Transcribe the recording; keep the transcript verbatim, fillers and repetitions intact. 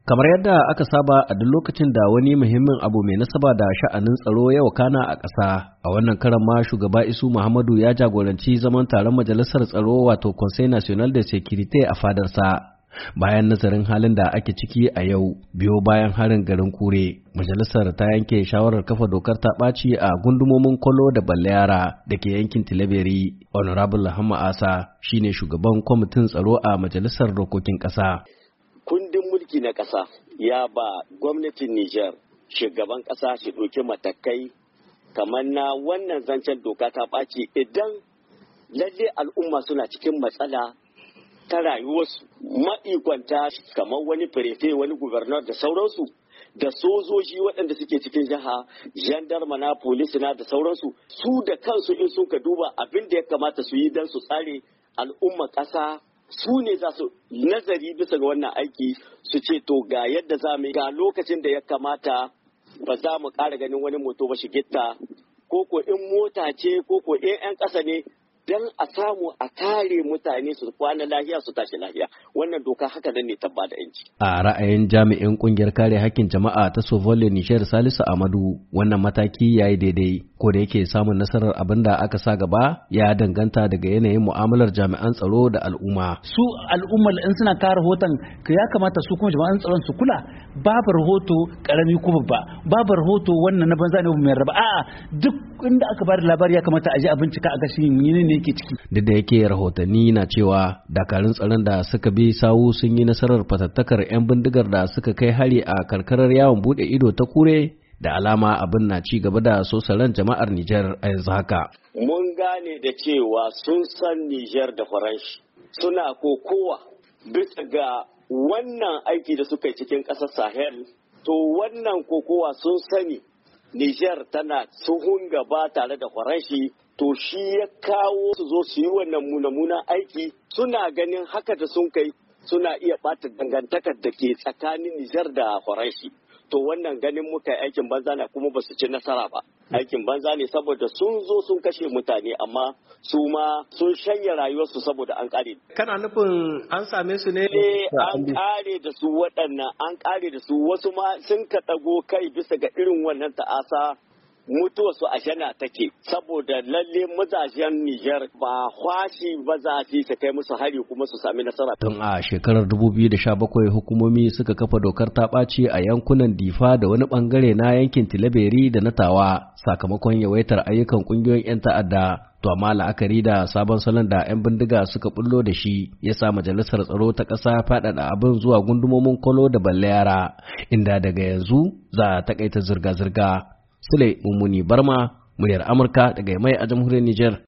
Kamar yadda aka saba a duk lokacin da wani muhimmin abu mai nasaba da sha'anin tsaro ya wakana a ƙasa, a wannan karan ma shugaba Isu Muhammadu ya jagoranci zaman taron majalisar tsaro wato Conseil National de Sécurité a fadarsa. Bayan nazarin halin da ake ciki a yau, biyo bayan harin garin Kure, majalisar ta yanke shawarar kafa dokar ta ɓaci a gundumomin Kolo da Balayara da ke yankin Tilaberi. Honorable Hamma Asa shine shugaban kwamitin tsaro a majalisar dokokin ƙasa. Kundin mulki na ƙasa ya ba gwamnatin Nijar shugaban ƙasa shi ɗauki matakai kamar na wannan zancen doka ta ɓaci idan lalle al'umma suna cikin matsala ta rayuwarsu. Ma'ikwanta kamar wani firefe, wani gubernar da sauransu da sojoji waɗanda suke cikin jiha, gendarma na polisi na da sauransu, su da kansu in sun ka duba abin da ya kamata su yi don su tsare al'umma ƙasa, su ne za su nazari bisa ga wannan aiki su ce to ga yadda za mu ga lokacin da ya kamata ba za mu ƙara ganin wani moto ba shigitta ko ko in mota ce ko ko in 'yan ƙasa ne don a samu a kare mutane su kwana lahiya su tashi lahiya. Wannan doka haka nan ne tabba da yanci. A ra'ayin jami'in kungiyar kare hakkin jama'a ta Sovolle Nijar Salisu Amadu, wannan mataki ya yi daidai, ko da yake samun nasarar abin da aka sa gaba ya danganta daga yanayin mu'amalar jami'an tsaro da al'umma. Su al'ummar in suna kawo rahoton ya kamata su kuma jami'an tsaron su kula, babu rahoto karami ko babba, babu rahoto wannan na banza ne mai raba, a'a duk inda aka bada labari ya kamata a je a bincika a ga shi ne yake ciki. Duk da yake rahotanni na cewa dakarun tsaron da suka bi sawu sun yi nasarar fatattakar 'yan bindigar da suka kai hari a karkarar yawon bude ido ta Kure, da alama abin na ci gaba da sosaran jama'ar Nijar a yanzu haka. Mun gane da cewa sun san Nijar da Faranshi suna kokowa bisa ga wannan aiki da suka yi cikin ƙasar Sahel. To wannan kokowa sun sani Nijar tana tsohon gaba tare da Faranshi, to shi ya kawo su zo su yi wannan muna-munan aiki. Suna ganin haka da sun kai suna iya ɓata dangantakar da ke tsakanin Nijar da Faranshi. To wannan ganin muka yi aikin banza na kuma ba su ci nasara ba. Aikin banza ne saboda sun zo sun kashe mutane amma su ma sun shanya rayuwarsu saboda an kare. Kana nufin an same su ne? Eh, an kare da su waɗannan, an kare da su wasu ma sun ka ɗago kai bisa ga irin wannan ta'asa. Mutuwarsu a shana take saboda lalle mazajen Nijar ba kwashi ba za su kai musu hari kuma su sami nasara. Tun a shekarar dubu biyu da sha bakwai hukumomi suka kafa dokar ta ɓaci a yankunan Difa da wani bangare na yankin Tilaberi da na Tawa sakamakon yawaitar ayyukan kungiyoyin 'yan ta'adda. To amma la'akari da sabon salon da 'yan bindiga suka bullo da shi ya sa majalisar tsaro ta ƙasa faɗaɗa abin zuwa gundumomin Kolo da Balayara, inda daga yanzu za a taƙaita zirga-zirga. Sule Mummuni Barma, muryar Amurka daga Yamai a jamhuriyar Nijar.